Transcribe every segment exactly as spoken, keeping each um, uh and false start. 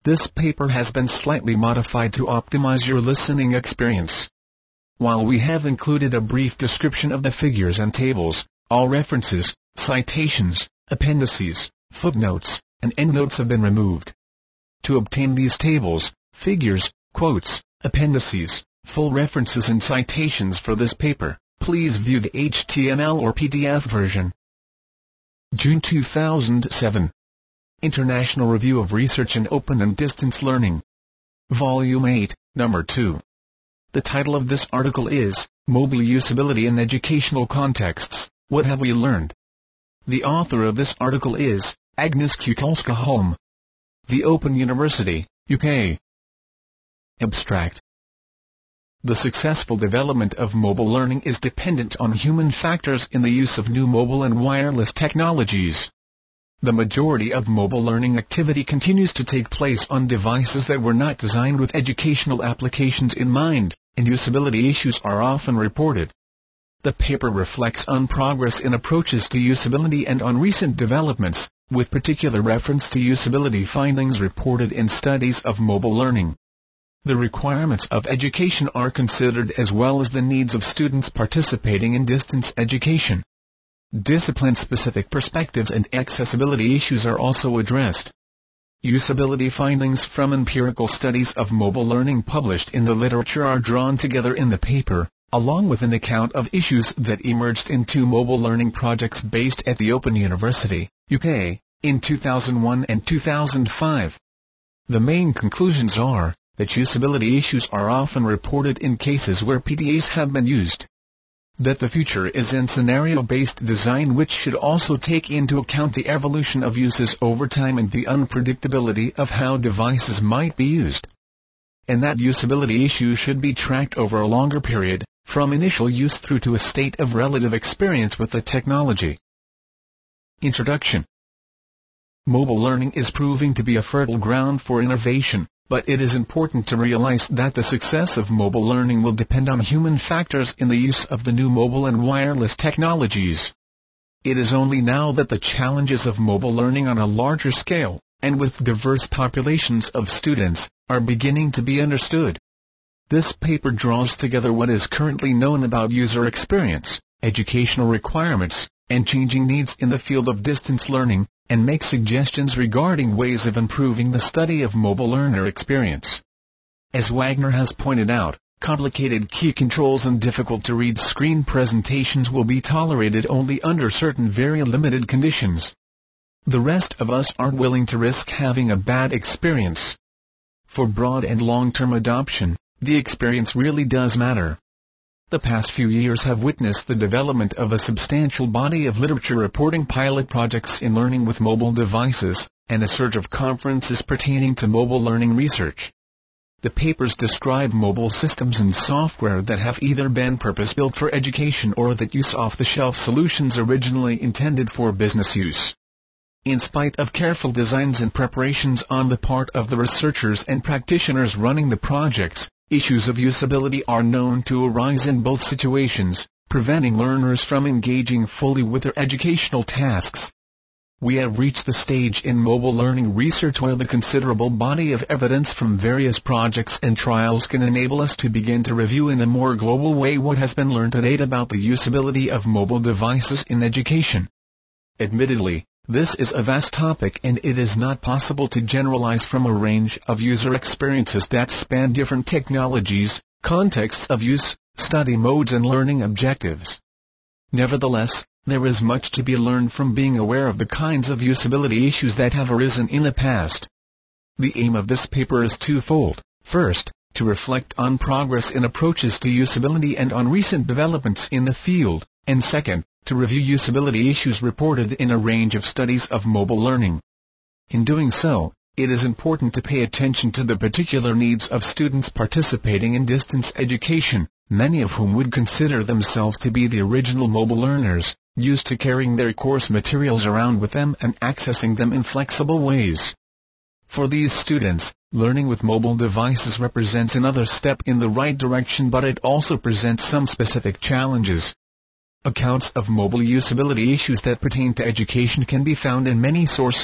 This paper has been slightly modified to optimize your listening experience. While we have included a brief description of the figures and tables, all references, citations, appendices, footnotes, and endnotes have been removed. To obtain these tables, figures, quotes, appendices, full references and citations for this paper, please view the H T M L or P D F version. June two thousand seven. International Review of Research in Open and Distance Learning. Volume eight, Number two. The title of this article is, Mobile Usability in Educational Contexts, What Have We Learned? The author of this article is, Agnes Kukulska-Holm. The Open University, U K. Abstract. The successful development of mobile learning is dependent on human factors in the use of new mobile and wireless technologies. The majority of mobile learning activity continues to take place on devices that were not designed with educational applications in mind, and usability issues are often reported. The paper reflects on progress in approaches to usability and on recent developments, with particular reference to usability findings reported in studies of mobile learning. The requirements of education are considered as well as the needs of students participating in distance education. Discipline-specific perspectives and accessibility issues are also addressed. Usability findings from empirical studies of mobile learning published in the literature are drawn together in the paper, along with an account of issues that emerged in two mobile learning projects based at the Open University, U K, in two thousand one and two thousand five. The main conclusions are that usability issues are often reported in cases where P D As have been used. That the future is in scenario-based design which should also take into account the evolution of uses over time and the unpredictability of how devices might be used. And that usability issues should be tracked over a longer period, from initial use through to a state of relative experience with the technology. Introduction. Mobile learning is proving to be a fertile ground for innovation, but it is important to realize that the success of mobile learning will depend on human factors in the use of the new mobile and wireless technologies. It is only now that the challenges of mobile learning on a larger scale, and with diverse populations of students, are beginning to be understood. This paper draws together what is currently known about user experience, educational requirements, and changing needs in the field of distance learning, and make suggestions regarding ways of improving the study of mobile learner experience. As Wagner has pointed out, complicated key controls and difficult-to-read screen presentations will be tolerated only under certain very limited conditions. The rest of us aren't willing to risk having a bad experience. For broad and long-term adoption, the experience really does matter. The past few years have witnessed the development of a substantial body of literature reporting pilot projects in learning with mobile devices, and a surge of conferences pertaining to mobile learning research. The papers describe mobile systems and software that have either been purpose-built for education or that use off-the-shelf solutions originally intended for business use. In spite of careful designs and preparations on the part of the researchers and practitioners running the projects, issues of usability are known to arise in both situations, preventing learners from engaging fully with their educational tasks. We have reached the stage in mobile learning research where the considerable body of evidence from various projects and trials can enable us to begin to review in a more global way what has been learned to date about the usability of mobile devices in education. Admittedly, this is a vast topic and it is not possible to generalize from a range of user experiences that span different technologies, contexts of use, study modes and learning objectives. Nevertheless, there is much to be learned from being aware of the kinds of usability issues that have arisen in the past. The aim of this paper is twofold. First, to reflect on progress in approaches to usability and on recent developments in the field, and second, to review usability issues reported in a range of studies of mobile learning. In doing so, it is important to pay attention to the particular needs of students participating in distance education, many of whom would consider themselves to be the original mobile learners, used to carrying their course materials around with them and accessing them in flexible ways. For these students, learning with mobile devices represents another step in the right direction, but it also presents some specific challenges. Accounts of mobile usability issues that pertain to education can be found in many sources,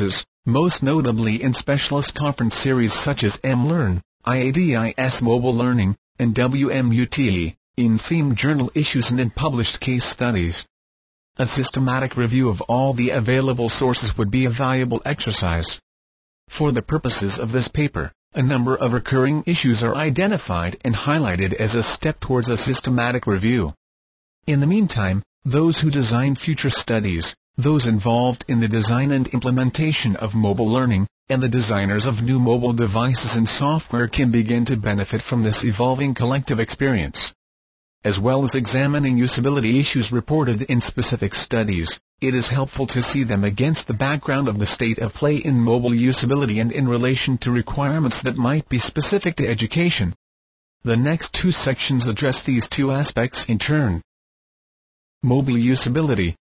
most notably in specialist conference series such as mLearn, I A D I S Mobile Learning, and W M U T E, in themed journal issues and in published case studies. A systematic review of all the available sources would be a valuable exercise. For the purposes of this paper, a number of recurring issues are identified and highlighted as a step towards a systematic review. In the meantime, those who design future studies, those involved in the design and implementation of mobile learning, and the designers of new mobile devices and software can begin to benefit from this evolving collective experience. As well as examining usability issues reported in specific studies, it is helpful to see them against the background of the state of play in mobile usability and in relation to requirements that might be specific to education. The next two sections address these two aspects in turn. Mobile usability.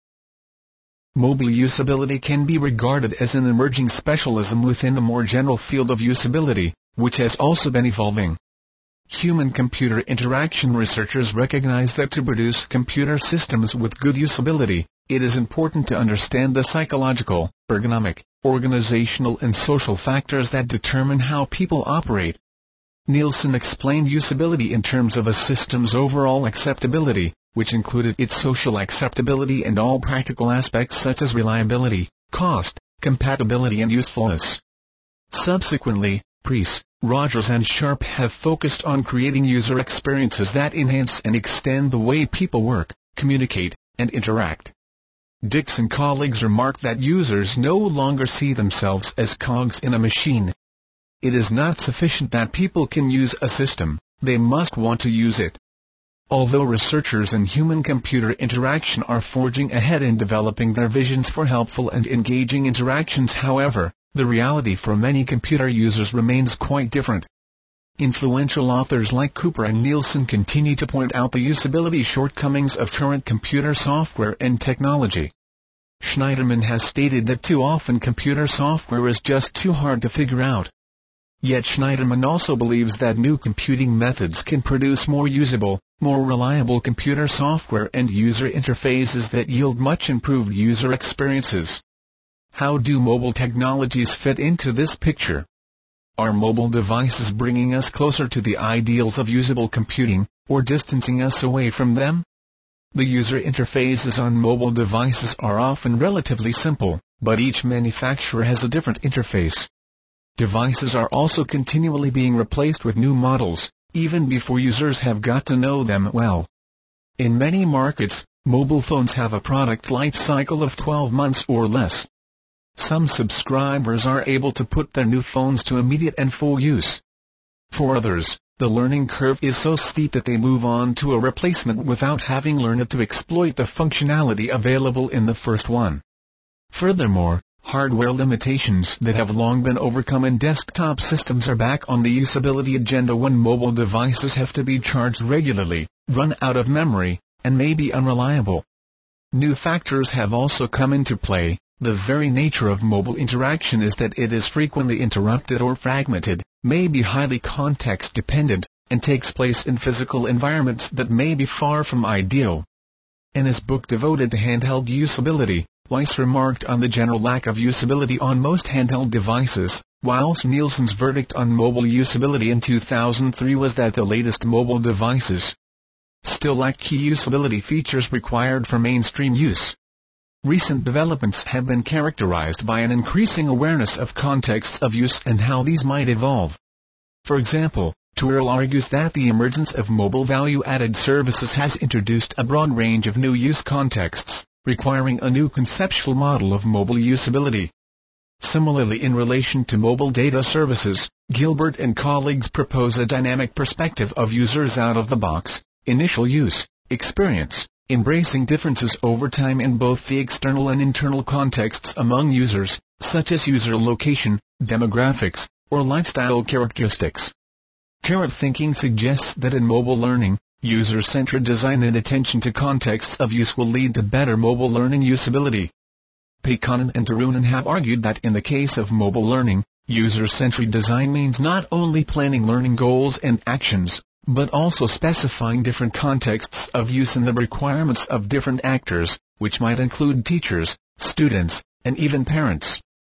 Mobile usability can be regarded as an emerging specialism within the more general field of usability, which has also been evolving. Human-computer interaction researchers recognize that to produce computer systems with good usability, it is important to understand the psychological, ergonomic, organizational and social factors that determine how people operate. Nielsen explained usability in terms of a system's overall acceptability, which included its social acceptability and all practical aspects such as reliability, cost, compatibility and usefulness. Subsequently, Preece, Rogers and Sharp have focused on creating user experiences that enhance and extend the way people work, communicate, and interact. Dix and colleagues remark that users no longer see themselves as cogs in a machine. It is not sufficient that people can use a system, they must want to use it. Although researchers in human-computer interaction are forging ahead in developing their visions for helpful and engaging interactions, however, the reality for many computer users remains quite different. Influential authors like Cooper and Nielsen continue to point out the usability shortcomings of current computer software and technology. Schneiderman has stated that too often computer software is just too hard to figure out. Yet Schneiderman also believes that new computing methods can produce more usable, more reliable computer software and user interfaces that yield much improved user experiences. How do mobile technologies fit into this picture? Are mobile devices bringing us closer to the ideals of usable computing, or distancing us away from them? The user interfaces on mobile devices are often relatively simple, but each manufacturer has a different interface. Devices are also continually being replaced with new models, even before users have got to know them well. In many markets, mobile phones have a product life cycle of twelve months or less. Some subscribers are able to put their new phones to immediate and full use. For others, the learning curve is so steep that they move on to a replacement without having learned to exploit the functionality available in the first one. Furthermore, hardware limitations that have long been overcome in desktop systems are back on the usability agenda when mobile devices have to be charged regularly, run out of memory, and may be unreliable. New factors have also come into play. The very nature of mobile interaction is that it is frequently interrupted or fragmented, may be highly context-dependent, and takes place in physical environments that may be far from ideal. In his book devoted to handheld usability, Weiss remarked on the general lack of usability on most handheld devices, whilst Nielsen's verdict on mobile usability in two thousand three was that the latest mobile devices still lack key usability features required for mainstream use. Recent developments have been characterized by an increasing awareness of contexts of use and how these might evolve. For example, Tourelle argues that the emergence of mobile value-added services has introduced a broad range of new use contexts, requiring a new conceptual model of mobile usability. Similarly, in relation to mobile data services, Gilbert and colleagues propose a dynamic perspective of users out of the box, initial use, experience, embracing differences over time in both the external and internal contexts among users, such as user location, demographics, or lifestyle characteristics. Carrot thinking suggests that in mobile learning, user-centered design and attention to contexts of use will lead to better mobile learning usability. Peikonen and Turunen have argued that in the case of mobile learning, user-centered design means not only planning learning goals and actions, but also specifying different contexts of use and the requirements of different actors, which might include teachers, students, and even parents.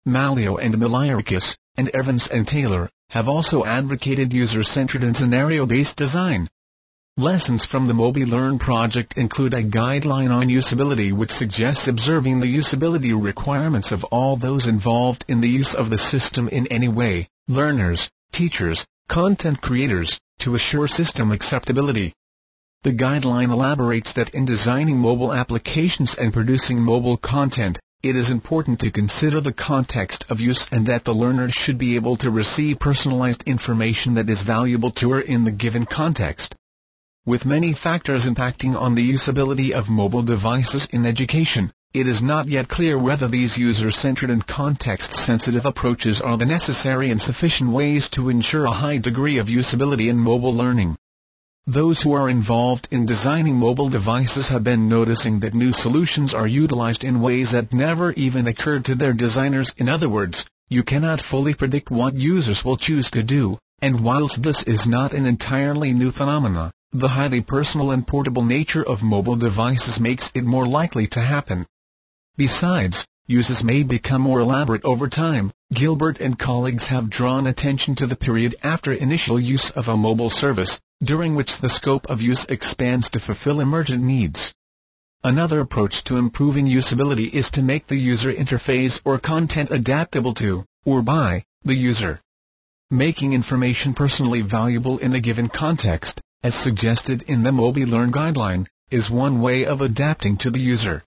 Malio and Miliarchus, and Evans and Taylor, have also advocated user-centered and scenario-based design. Lessons from the MobiLearn project include a guideline on usability which suggests observing the usability requirements of all those involved in the use of the system in any way, learners, teachers, content creators, to assure system acceptability. The guideline elaborates that in designing mobile applications and producing mobile content, it is important to consider the context of use and that the learner should be able to receive personalized information that is valuable to her in the given context. With many factors impacting on the usability of mobile devices in education, it is not yet clear whether these user-centered and context-sensitive approaches are the necessary and sufficient ways to ensure a high degree of usability in mobile learning. Those who are involved in designing mobile devices have been noticing that new solutions are utilized in ways that never even occurred to their designers. In other words, you cannot fully predict what users will choose to do, and whilst this is not an entirely new phenomenon, the highly personal and portable nature of mobile devices makes it more likely to happen. Besides, uses may become more elaborate over time. Gilbert and colleagues have drawn attention to the period after initial use of a mobile service, during which the scope of use expands to fulfill emergent needs. Another approach to improving usability is to make the user interface or content adaptable to, or by, the user. Making information personally valuable in a given context, as suggested in the MobiLearn guideline, is one way of adapting to the user.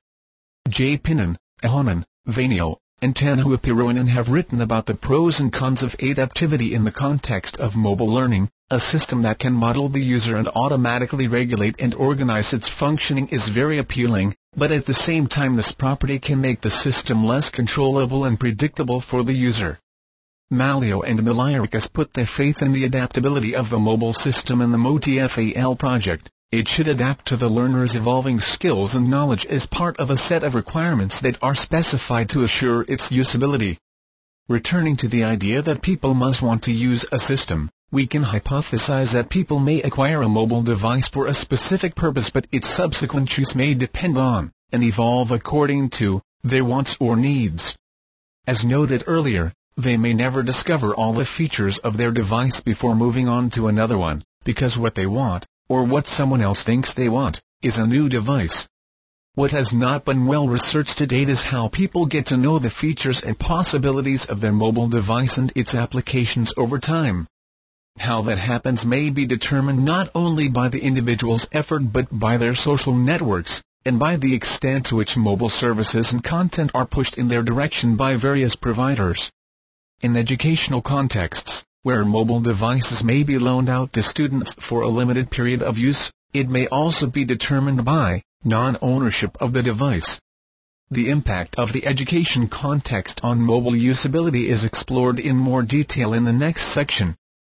J. Pinnan, Ahonen, Vainio, and Tanhuipiruinen have written about the pros and cons of adaptivity in the context of mobile learning. A system that can model the user and automatically regulate and organize its functioning is very appealing, but at the same time this property can make the system less controllable and predictable for the user. Malio and Miliarchus put their faith in the adaptability of the mobile system in the MoTFAL project. It should adapt to the learner's evolving skills and knowledge as part of a set of requirements that are specified to assure its usability. Returning to the idea that people must want to use a system, we can hypothesize that people may acquire a mobile device for a specific purpose, but its subsequent use may depend on, and evolve according to, their wants or needs. As noted earlier, they may never discover all the features of their device before moving on to another one, because what they want, or what someone else thinks they want, is a new device. What has not been well researched to date is how people get to know the features and possibilities of their mobile device and its applications over time. How that happens may be determined not only by the individual's effort but by their social networks, and by the extent to which mobile services and content are pushed in their direction by various providers. In educational contexts, where mobile devices may be loaned out to students for a limited period of use, it may also be determined by non-ownership of the device. The impact of the education context on mobile usability is explored in more detail in the next section.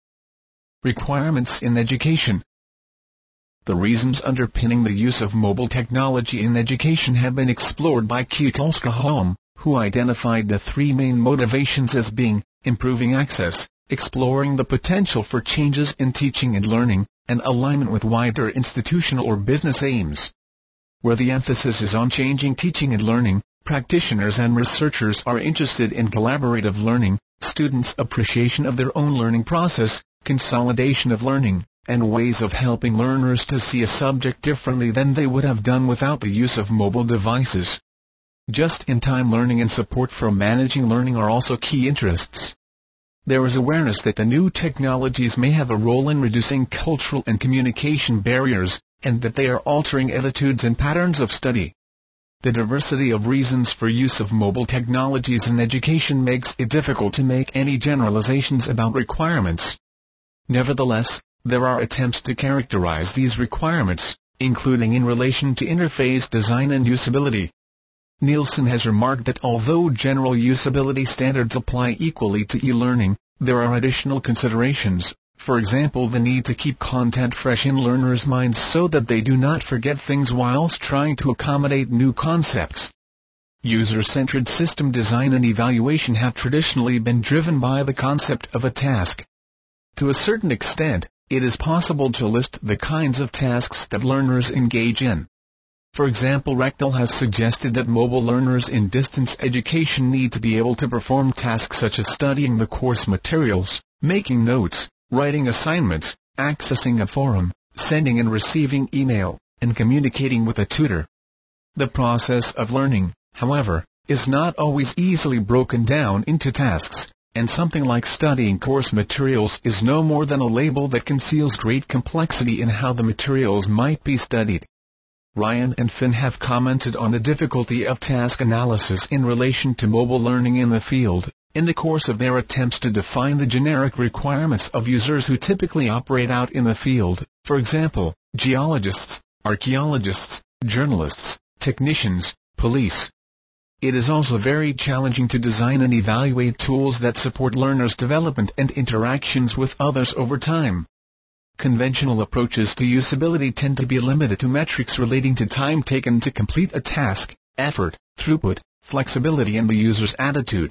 Requirements in education. The reasons underpinning the use of mobile technology in education have been explored by Kukulska-Holm, who identified the three main motivations as being, improving access, exploring the potential for changes in teaching and learning, and alignment with wider institutional or business aims. Where the emphasis is on changing teaching and learning, practitioners and researchers are interested in collaborative learning, students' appreciation of their own learning process, consolidation of learning, and ways of helping learners to see a subject differently than they would have done without the use of mobile devices. Just-in-time learning and support for managing learning are also key interests. There is awareness that the new technologies may have a role in reducing cultural and communication barriers, and that they are altering attitudes and patterns of study. The diversity of reasons for use of mobile technologies in education makes it difficult to make any generalizations about requirements. Nevertheless, there are attempts to characterize these requirements, including in relation to interface design and usability. Nielsen has remarked that although general usability standards apply equally to e-learning, there are additional considerations, for example the need to keep content fresh in learners' minds so that they do not forget things whilst trying to accommodate new concepts. User-centered system design and evaluation have traditionally been driven by the concept of a task. To a certain extent, it is possible to list the kinds of tasks that learners engage in. For example, Rechtel has suggested that mobile learners in distance education need to be able to perform tasks such as studying the course materials, making notes, writing assignments, accessing a forum, sending and receiving email, and communicating with a tutor. The process of learning, however, is not always easily broken down into tasks, and something like studying course materials is no more than a label that conceals great complexity in how the materials might be studied. Ryan and Finn have commented on the difficulty of task analysis in relation to mobile learning in the field, in the course of their attempts to define the generic requirements of users who typically operate out in the field, for example, geologists, archaeologists, journalists, technicians, police. It is also very challenging to design and evaluate tools that support learners' development and interactions with others over time. Conventional approaches to usability tend to be limited to metrics relating to time taken to complete a task, effort, throughput, flexibility and the user's attitude.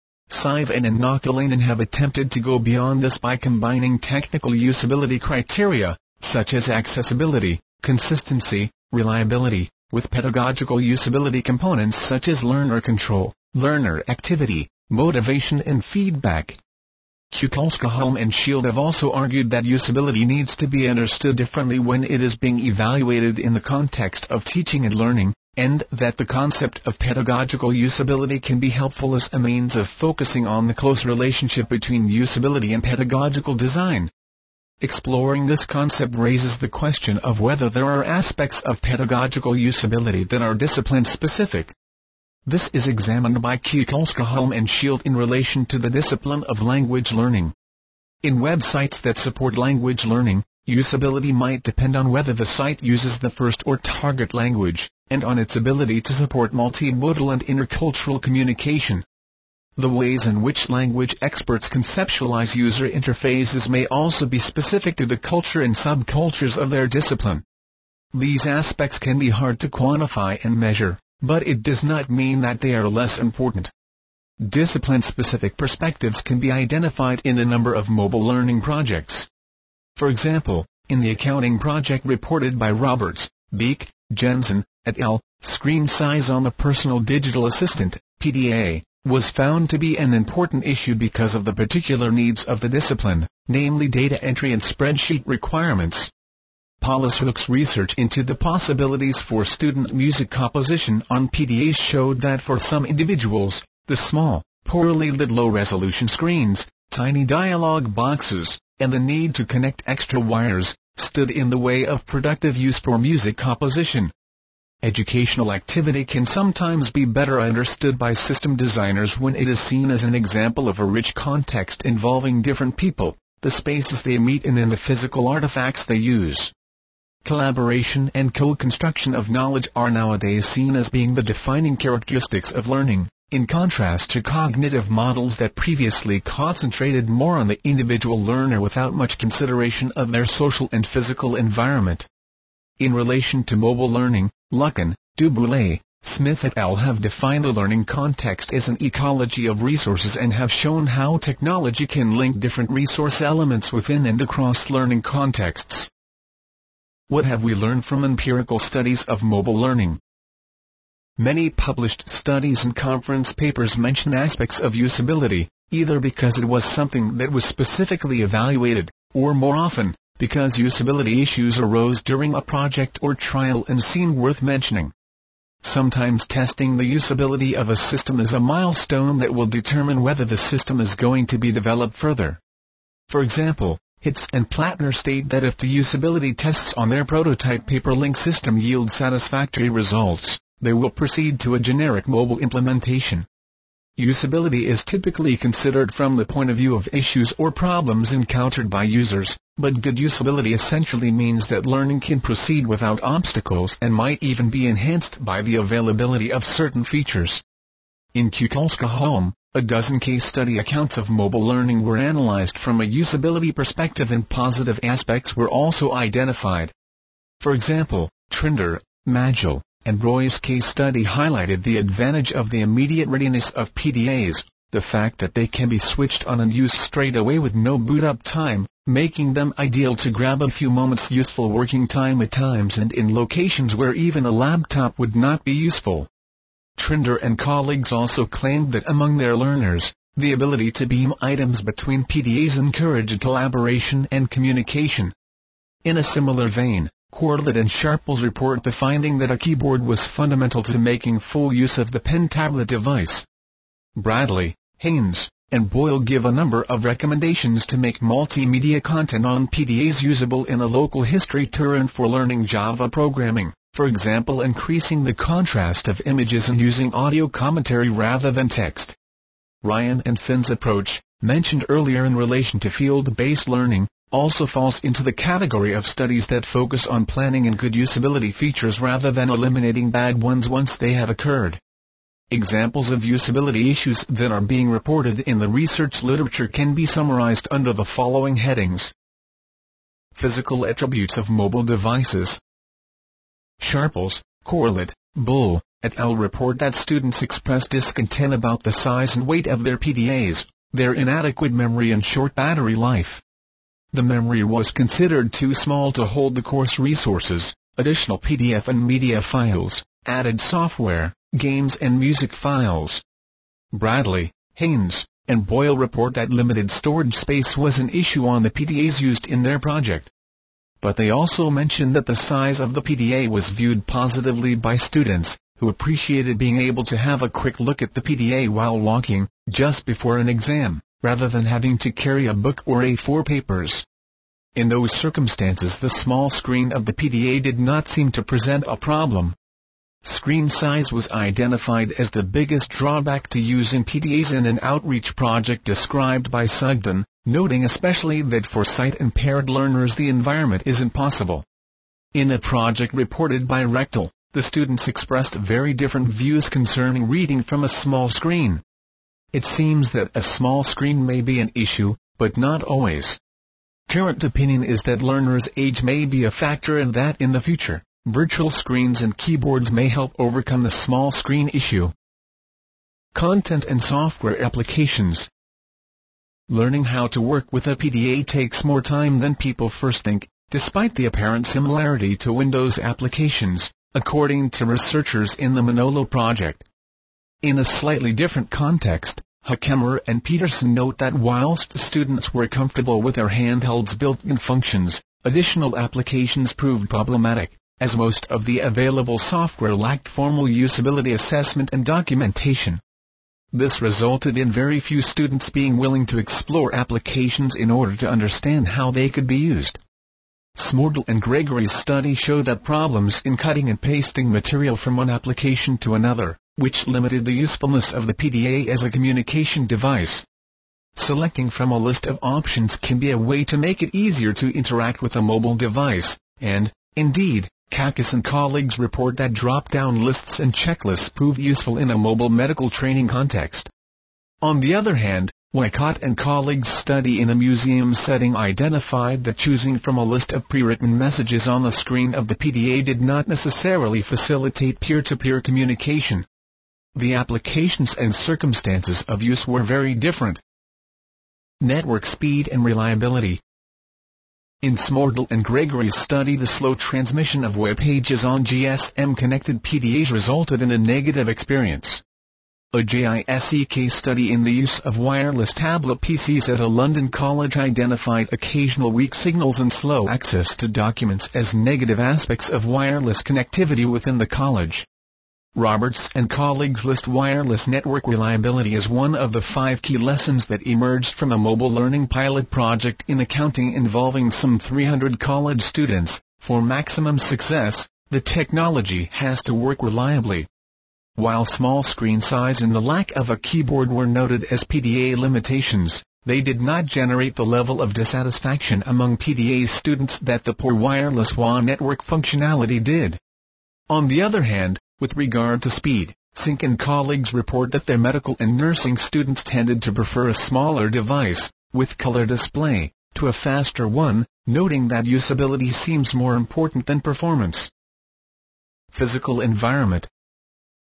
Sivan and Naukalainen have attempted to go beyond this by combining technical usability criteria, such as accessibility, consistency, reliability, with pedagogical usability components such as learner control, learner activity, motivation and feedback. Kukulska-Holm and Shield have also argued that usability needs to be understood differently when it is being evaluated in the context of teaching and learning, and that the concept of pedagogical usability can be helpful as a means of focusing on the close relationship between usability and pedagogical design. Exploring this concept raises the question of whether there are aspects of pedagogical usability that are discipline-specific. This is examined by Kukulska-Holm and Shield in relation to the discipline of language learning. In websites that support language learning, usability might depend on whether the site uses the first or target language, and on its ability to support multimodal and intercultural communication. The ways in which language experts conceptualize user interfaces may also be specific to the culture and subcultures of their discipline. These aspects can be hard to quantify and measure, but it does not mean that they are less important. Discipline-specific perspectives can be identified in a number of mobile learning projects. For example, in the accounting project reported by Roberts, Beek, Jensen, et al., screen size on the Personal Digital Assistant, P D A, was found to be an important issue because of the particular needs of the discipline, namely data entry and spreadsheet requirements. Polishook's research into the possibilities for student music composition on P D As showed that for some individuals, the small, poorly lit low-resolution screens, tiny dialog boxes, and the need to connect extra wires, stood in the way of productive use for music composition. Educational activity can sometimes be better understood by system designers when it is seen as an example of a rich context involving different people, the spaces they meet in, and the physical artifacts they use. Collaboration and co-construction of knowledge are nowadays seen as being the defining characteristics of learning, in contrast to cognitive models that previously concentrated more on the individual learner without much consideration of their social and physical environment. In relation to mobile learning, Lucken, Duboulay, Smith et al. Have defined the learning context as an ecology of resources and have shown how technology can link different resource elements within and across learning contexts. What have we learned from empirical studies of mobile learning? Many published studies and conference papers mention aspects of usability, either because it was something that was specifically evaluated, or more often, because usability issues arose during a project or trial and seemed worth mentioning. Sometimes testing the usability of a system is a milestone that will determine whether the system is going to be developed further. For example, Hitz and Plattner state that if the usability tests on their prototype Paperlink system yield satisfactory results, they will proceed to a generic mobile implementation. Usability is typically considered from the point of view of issues or problems encountered by users, but good usability essentially means that learning can proceed without obstacles and might even be enhanced by the availability of certain features. In Kukulska-Holm, a dozen case study accounts of mobile learning were analyzed from a usability perspective, and positive aspects were also identified. For example, Trinder, Magil, and Roy's case study highlighted the advantage of the immediate readiness of P D As, the fact that they can be switched on and used straight away with no boot-up time, making them ideal to grab a few moments useful working time at times and in locations where even a laptop would not be useful. Trinder and colleagues also claimed that among their learners, the ability to beam items between P D As encouraged collaboration and communication. In a similar vein, Querlet and Sharples report the finding that a keyboard was fundamental to making full use of the pen tablet device. Bradley, Haynes, and Boyle give a number of recommendations to make multimedia content on P D As usable in a local history tour and for learning Java programming, for example increasing the contrast of images and using audio commentary rather than text. Ryan and Finn's approach, mentioned earlier in relation to field-based learning, also falls into the category of studies that focus on planning and good usability features rather than eliminating bad ones once they have occurred. Examples of usability issues that are being reported in the research literature can be summarized under the following headings. Physical attributes of mobile devices. Sharples, Querlet, Bull, et al. Report that students express discontent about the size and weight of their P D As, their inadequate memory and short battery life. The memory was considered too small to hold the course resources, additional P D F and media files, added software, games and music files. Bradley, Haynes, and Boyle report that limited storage space was an issue on the P D As used in their project. But they also mention that the size of the P D A was viewed positively by students, who appreciated being able to have a quick look at the P D A while walking, just before an exam, rather than having to carry a book or A four papers. In those circumstances the small screen of the P D A did not seem to present a problem. Screen size was identified as the biggest drawback to using P D As in an outreach project described by Sugden, noting especially that for sight-impaired learners the environment is impossible. In a project reported by Rectal, the students expressed very different views concerning reading from a small screen. It seems that a small screen may be an issue, but not always. Current opinion is that learners' age may be a factor and that in the future, virtual screens and keyboards may help overcome the small screen issue. Content and software applications. Learning how to work with a P D A takes more time than people first think, despite the apparent similarity to Windows applications, according to researchers in the Manolo project. In a slightly different context, Hakemmer and Peterson note that whilst students were comfortable with their handheld's built-in functions, additional applications proved problematic, as most of the available software lacked formal usability assessment and documentation. This resulted in very few students being willing to explore applications in order to understand how they could be used. Smordel and Gregory's study showed that problems in cutting and pasting material from one application to another, which limited the usefulness of the P D A as a communication device. Selecting from a list of options can be a way to make it easier to interact with a mobile device, and, indeed, Kakis and colleagues report that drop-down lists and checklists prove useful in a mobile medical training context. On the other hand, Wycott and colleagues' study in a museum setting identified that choosing from a list of pre-written messages on the screen of the P D A did not necessarily facilitate peer-to-peer communication. The applications and circumstances of use were very different. Network speed and reliability. In Smordel and Gregory's study, the slow transmission of web pages on G S M-connected P D As resulted in a negative experience. A JISC case study in the use of wireless tablet P Cs at a London college identified occasional weak signals and slow access to documents as negative aspects of wireless connectivity within the college. Roberts and colleagues list wireless network reliability as one of the five key lessons that emerged from a mobile learning pilot project in accounting involving some three hundred college students. For maximum success, the technology has to work reliably. While small screen size and the lack of a keyboard were noted as P D A limitations, they did not generate the level of dissatisfaction among P D A students that the poor wireless W A N network functionality did. On the other hand, with regard to speed, Sink and colleagues report that their medical and nursing students tended to prefer a smaller device, with color display, to a faster one, noting that usability seems more important than performance. Physical environment.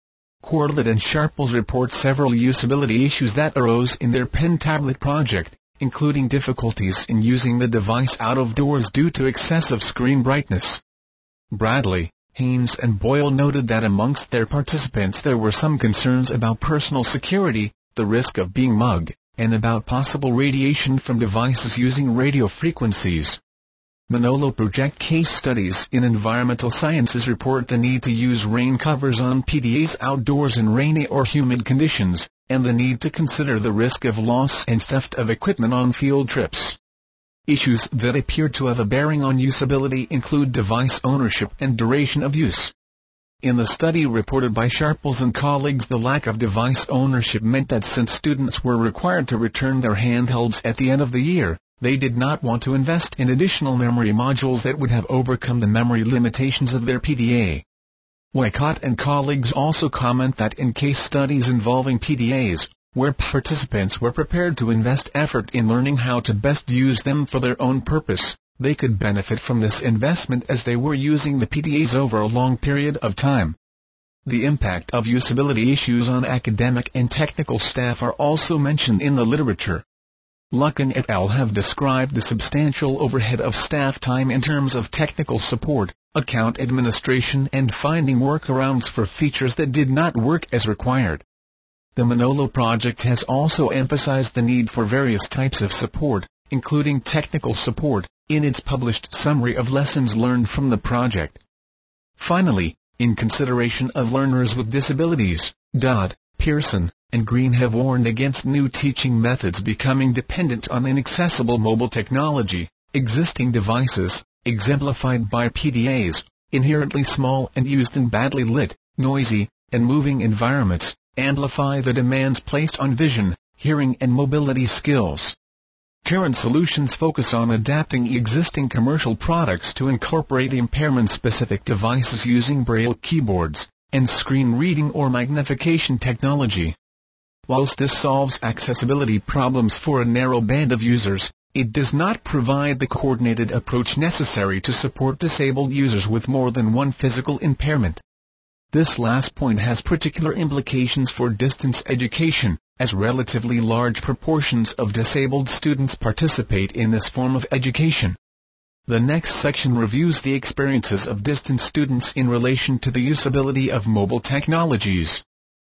Corlett and Sharples report several usability issues that arose in their pen tablet project, including difficulties in using the device out of doors due to excessive screen brightness. Bradley, Haynes and Boyle noted that amongst their participants there were some concerns about personal security, the risk of being mugged, and about possible radiation from devices using radio frequencies. Manolo Project case studies in environmental sciences report the need to use rain covers on P D As outdoors in rainy or humid conditions, and the need to consider the risk of loss and theft of equipment on field trips. Issues that appear to have a bearing on usability include device ownership and duration of use. In the study reported by Sharples and colleagues, the lack of device ownership meant that since students were required to return their handhelds at the end of the year, they did not want to invest in additional memory modules that would have overcome the memory limitations of their P D A. Wycott and colleagues also comment that in case studies involving P D As, where participants were prepared to invest effort in learning how to best use them for their own purpose, they could benefit from this investment as they were using the P D As over a long period of time. The impact of usability issues on academic and technical staff are also mentioned in the literature. Luckin et al. Have described the substantial overhead of staff time in terms of technical support, account administration and finding workarounds for features that did not work as required. The Manolo Project has also emphasized the need for various types of support, including technical support, in its published summary of lessons learned from the project. Finally, in consideration of learners with disabilities, Dodd, Pearson, and Green have warned against new teaching methods becoming dependent on inaccessible mobile technology. Existing devices, exemplified by P D As, inherently small and used in badly lit, noisy, and moving environments, amplify the demands placed on vision, hearing and mobility skills. Current solutions focus on adapting existing commercial products to incorporate impairment-specific devices using braille keyboards, and screen reading or magnification technology. Whilst this solves accessibility problems for a narrow band of users, it does not provide the coordinated approach necessary to support disabled users with more than one physical impairment. This last point has particular implications for distance education, as relatively large proportions of disabled students participate in this form of education. The next section reviews the experiences of distance students in relation to the usability of mobile technologies.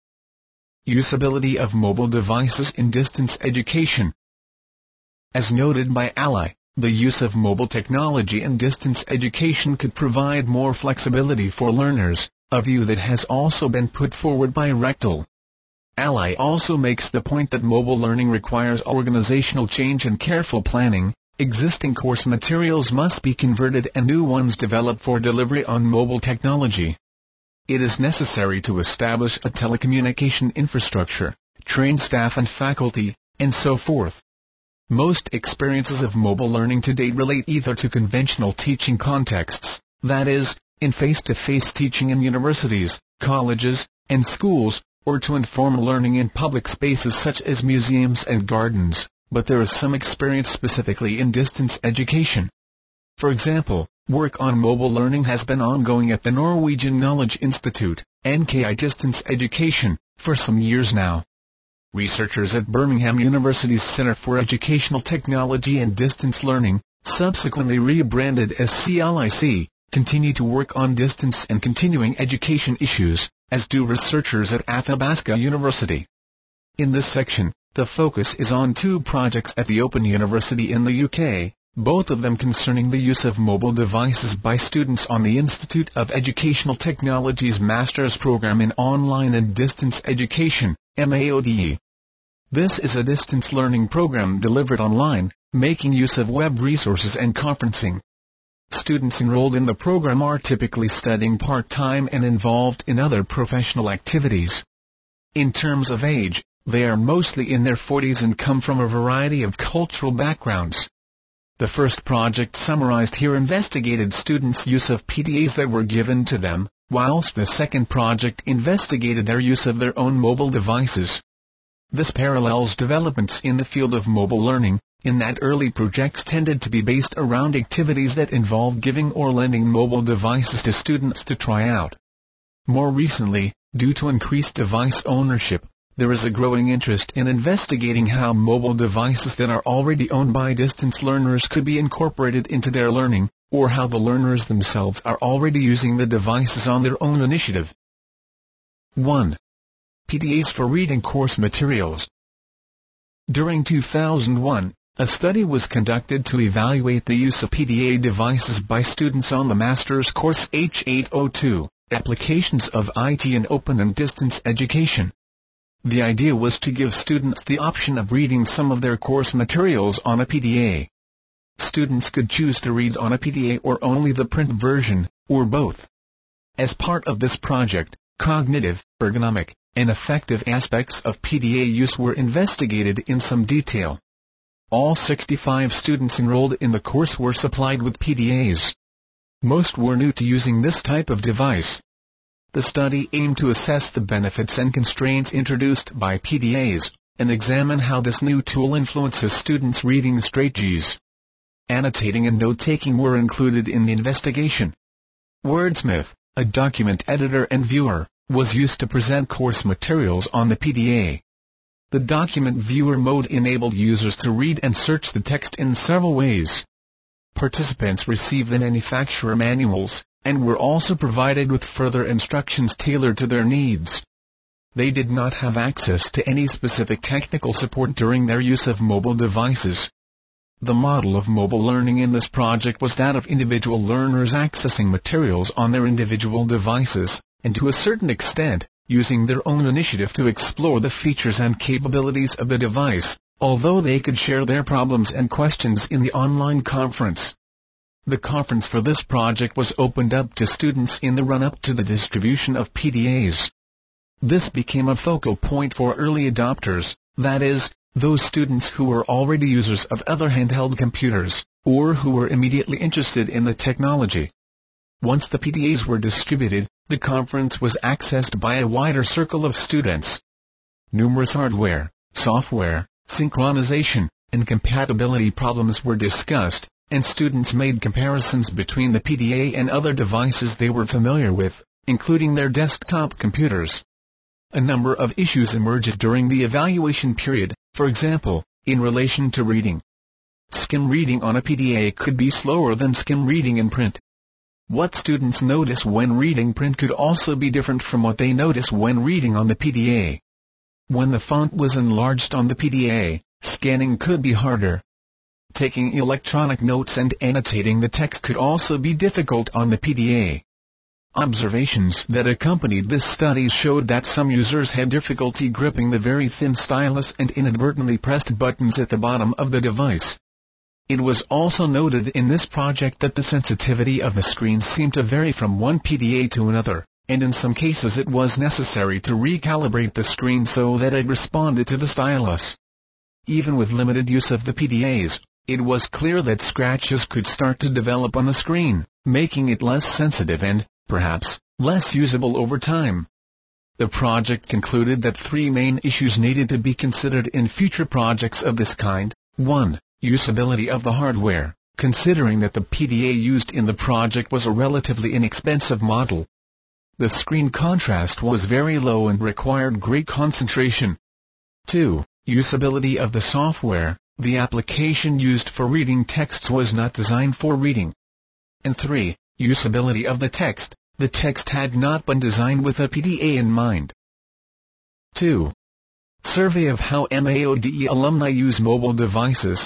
Usability of mobile devices in distance education. As noted by Ally, the use of mobile technology in distance education could provide more flexibility for learners, a view that has also been put forward by Rechtel. Ally also makes the point that mobile learning requires organizational change and careful planning. Existing course materials must be converted and new ones developed for delivery on mobile technology. It is necessary to establish a telecommunication infrastructure, train staff and faculty, and so forth. Most experiences of mobile learning to date relate either to conventional teaching contexts, that is, in face-to-face teaching in universities, colleges, and schools, or to informal learning in public spaces such as museums and gardens, but there is some experience specifically in distance education. For example, work on mobile learning has been ongoing at the Norwegian Knowledge Institute, N K I Distance Education, for some years now. Researchers at Birmingham University's Center for Educational Technology and Distance Learning, subsequently rebranded as C L I C, continue to work on distance and continuing education issues, as do researchers at Athabasca University. In this section, the focus is on two projects at the Open University in the U K, both of them concerning the use of mobile devices by students on the Institute of Educational Technology's Master's Program in Online and Distance Education, M A O D E. This is a distance learning program delivered online, making use of web resources and conferencing. Students enrolled in the program are typically studying part-time and involved in other professional activities. In terms of age, they are mostly in their forties and come from a variety of cultural backgrounds. The first project summarized here investigated students' use of P D As that were given to them, whilst the second project investigated their use of their own mobile devices. This parallels developments in the field of mobile learning, in that early projects tended to be based around activities that involved giving or lending mobile devices to students to try out. More recently, due to increased device ownership, there is a growing interest in investigating how mobile devices that are already owned by distance learners could be incorporated into their learning, or how the learners themselves are already using the devices on their own initiative. one. P D As for reading course materials. During two thousand one, a study was conducted to evaluate the use of P D A devices by students on the master's course H eight oh two, Applications of I T in Open and Distance Education. The idea was to give students the option of reading some of their course materials on a P D A. Students could choose to read on a P D A or only the print version, or both. As part of this project, cognitive, ergonomic, and effective aspects of P D A use were investigated in some detail. All sixty-five students enrolled in the course were supplied with P D As. Most were new to using this type of device. The study aimed to assess the benefits and constraints introduced by P D As, and examine how this new tool influences students' reading strategies. Annotating and note-taking were included in the investigation. Wordsmith, a document editor and viewer, was used to present course materials on the P D A. The document viewer mode enabled users to read and search the text in several ways. Participants received the manufacturer manuals, and were also provided with further instructions tailored to their needs. They did not have access to any specific technical support during their use of mobile devices. The model of mobile learning in this project was that of individual learners accessing materials on their individual devices, and to a certain extent, using their own initiative to explore the features and capabilities of the device, although they could share their problems and questions in the online conference. The conference for this project was opened up to students in the run-up to the distribution of P D As. This became a focal point for early adopters, that is, those students who were already users of other handheld computers, or who were immediately interested in the technology. Once the P D As were distributed, the conference was accessed by a wider circle of students. Numerous hardware, software, synchronization, and compatibility problems were discussed, and students made comparisons between the P D A and other devices they were familiar with, including their desktop computers. A number of issues emerged during the evaluation period, for example, in relation to reading. Skim reading on a P D A could be slower than skim reading in print. What students notice when reading print could also be different from what they notice when reading on the P D A. When the font was enlarged on the P D A, scanning could be harder. Taking electronic notes and annotating the text could also be difficult on the P D A. Observations that accompanied this study showed that some users had difficulty gripping the very thin stylus and inadvertently pressed buttons at the bottom of the device. It was also noted in this project that the sensitivity of the screen seemed to vary from one P D A to another, and in some cases it was necessary to recalibrate the screen so that it responded to the stylus. Even with limited use of the P D As, it was clear that scratches could start to develop on the screen, making it less sensitive and, perhaps, less usable over time. The project concluded that three main issues needed to be considered in future projects of this kind. one. Usability of the hardware, considering that the P D A used in the project was a relatively inexpensive model. The screen contrast was very low and required great concentration. two. Usability of the software, the application used for reading texts was not designed for reading. And three. Usability of the text, the text had not been designed with a P D A in mind. two. Survey of how M A O D E alumni use mobile devices.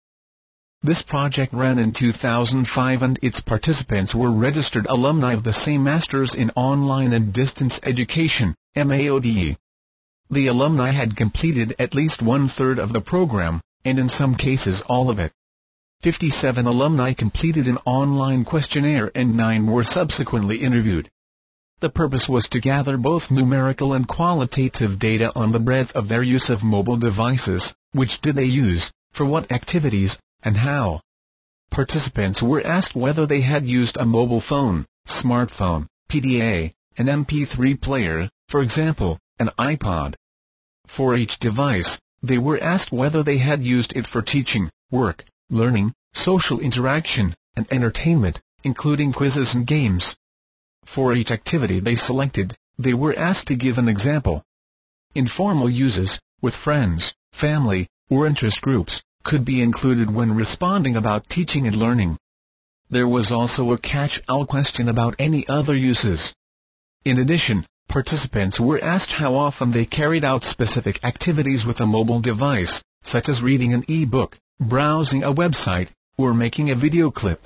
This project ran in two thousand five and its participants were registered alumni of the same Masters in Online and Distance Education, M A O D E. The alumni had completed at least one-third of the program, and in some cases all of it. fifty-seven alumni completed an online questionnaire and nine were subsequently interviewed. The purpose was to gather both numerical and qualitative data on the breadth of their use of mobile devices, which did they use, for what activities, and how. Participants were asked whether they had used a mobile phone, smartphone, P D A, an M P three player, for example, an iPod. For each device, they were asked whether they had used it for teaching, work, learning, social interaction, and entertainment, including quizzes and games. For each activity they selected, they were asked to give an example. Informal uses, with friends, family, or interest groups, could be included when responding about teaching and learning. There was also a catch-all question about any other uses. In addition, participants were asked how often they carried out specific activities with a mobile device, such as reading an e-book, browsing a website, or making a video clip.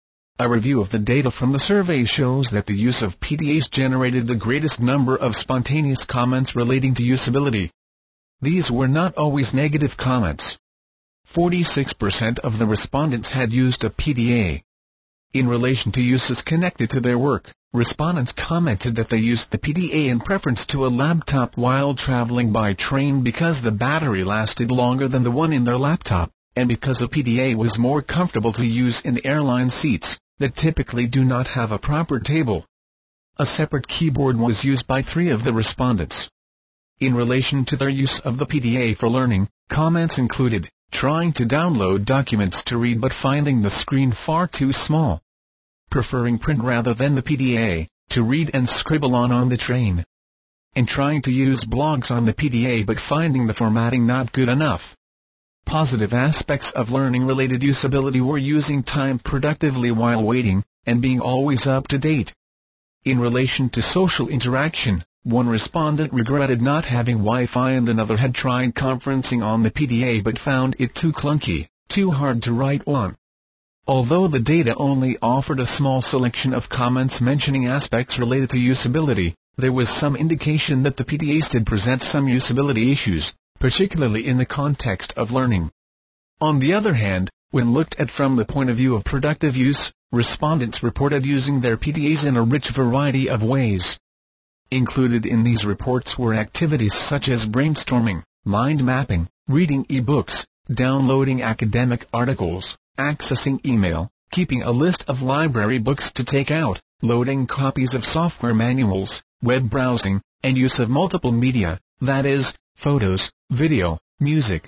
A review of the data from the survey shows that the use of P D As generated the greatest number of spontaneous comments relating to usability. These were not always negative comments. forty-six percent of the respondents had used a P D A. In relation to uses connected to their work, respondents commented that they used the P D A in preference to a laptop while traveling by train because the battery lasted longer than the one in their laptop, and because a P D A was more comfortable to use in airline seats that typically do not have a proper table. A separate keyboard was used by three of the respondents. In relation to their use of the P D A for learning, comments included trying to download documents to read but finding the screen far too small, preferring print rather than the P D A to read and scribble on on the train, and trying to use blogs on the P D A but finding the formatting not good enough. Positive aspects of learning-related usability were using time productively while waiting, and being always up to date. In relation to social interaction, one respondent regretted not having Wi-Fi and another had tried conferencing on the P D A but found it too clunky, too hard to write on. Although the data only offered a small selection of comments mentioning aspects related to usability, there was some indication that the P D As did present some usability issues, particularly in the context of learning. On the other hand, when looked at from the point of view of productive use, respondents reported using their P D As in a rich variety of ways. Included in these reports were activities such as brainstorming, mind mapping, reading e-books, downloading academic articles, accessing email, keeping a list of library books to take out, loading copies of software manuals, web browsing, and use of multiple media, that is, photos, video, music.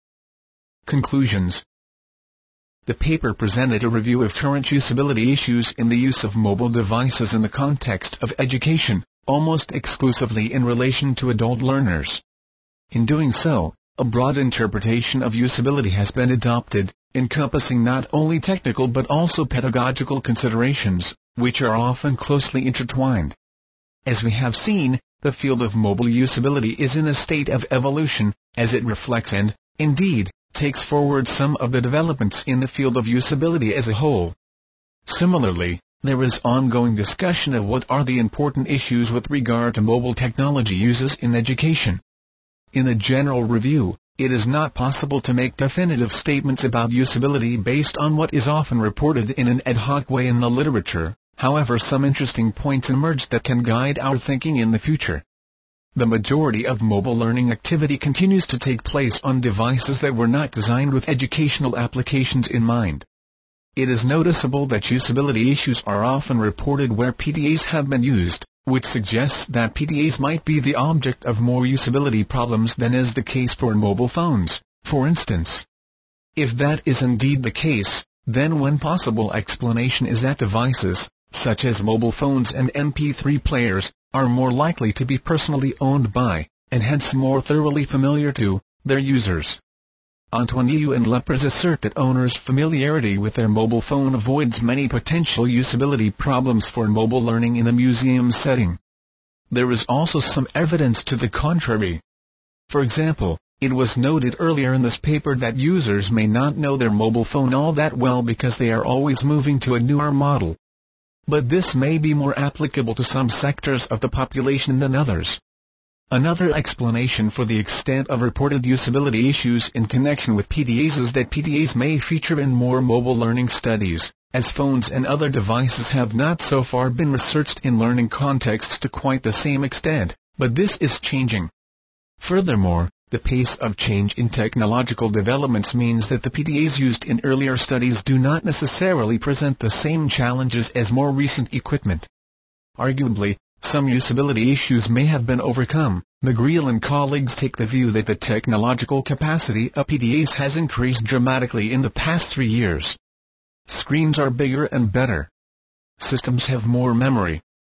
Conclusions. The paper presented a review of current usability issues in the use of mobile devices in the context of education, almost exclusively in relation to adult learners. In doing so, a broad interpretation of usability has been adopted, encompassing not only technical but also pedagogical considerations, which are often closely intertwined. As we have seen, the field of mobile usability is in a state of evolution, as it reflects and, indeed, takes forward some of the developments in the field of usability as a whole. Similarly, there is ongoing discussion of what are the important issues with regard to mobile technology uses in education. In a general review, it is not possible to make definitive statements about usability based on what is often reported in an ad hoc way in the literature. However, some interesting points emerged that can guide our thinking in the future. The majority of mobile learning activity continues to take place on devices that were not designed with educational applications in mind. It is noticeable that usability issues are often reported where P D As have been used, which suggests that P D As might be the object of more usability problems than is the case for mobile phones, for instance. If that is indeed the case, then one possible explanation is that devices, such as mobile phones and M P three players, are more likely to be personally owned by, and hence more thoroughly familiar to, their users. Antoniou and Lepers assert that owners' familiarity with their mobile phone avoids many potential usability problems for mobile learning in a museum setting. There is also some evidence to the contrary. For example, it was noted earlier in this paper that users may not know their mobile phone all that well because they are always moving to a newer model. But this may be more applicable to some sectors of the population than others. Another explanation for the extent of reported usability issues in connection with P D As is that P D As may feature in more mobile learning studies, as phones and other devices have not so far been researched in learning contexts to quite the same extent, but this is changing. Furthermore, the pace of change in technological developments means that the P D As used in earlier studies do not necessarily present the same challenges as more recent equipment. Arguably, some usability issues may have been overcome. McGreal and colleagues take the view that the technological capacity of P D As has increased dramatically in the past three years. Screens are bigger and better. Systems have more memory.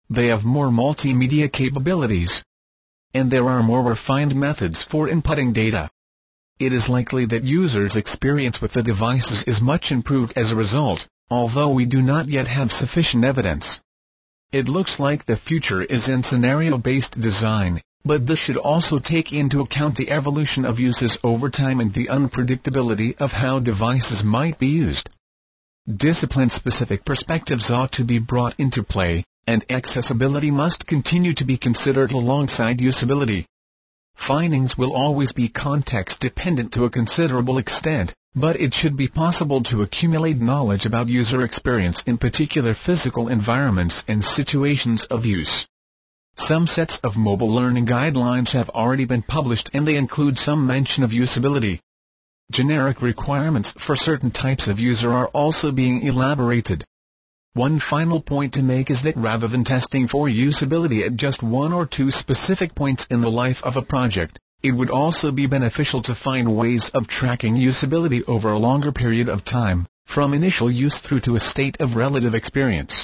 They have more multimedia capabilities, and there are more refined methods for inputting data. It is likely that users' experience with the devices is much improved as a result, although we do not yet have sufficient evidence. It looks like the future is in scenario-based design, but this should also take into account the evolution of uses over time and the unpredictability of how devices might be used. Discipline-specific perspectives ought to be brought into play, and accessibility must continue to be considered alongside usability. Findings will always be context-dependent to a considerable extent, but it should be possible to accumulate knowledge about user experience in particular physical environments and situations of use. Some sets of mobile learning guidelines have already been published and they include some mention of usability. Generic requirements for certain types of user are also being elaborated. One final point to make is that rather than testing for usability at just one or two specific points in the life of a project, it would also be beneficial to find ways of tracking usability over a longer period of time, from initial use through to a state of relative experience.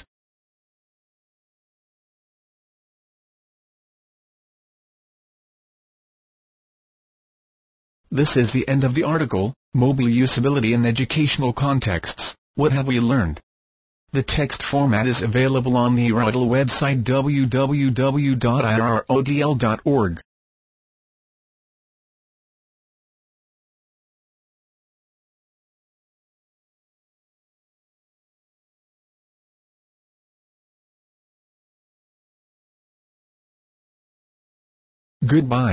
This is the end of the article, Mobile Usability in Educational Contexts, What Have We Learned? The text format is available on the I R O D L website w w w dot i r o d l dot org. Goodbye.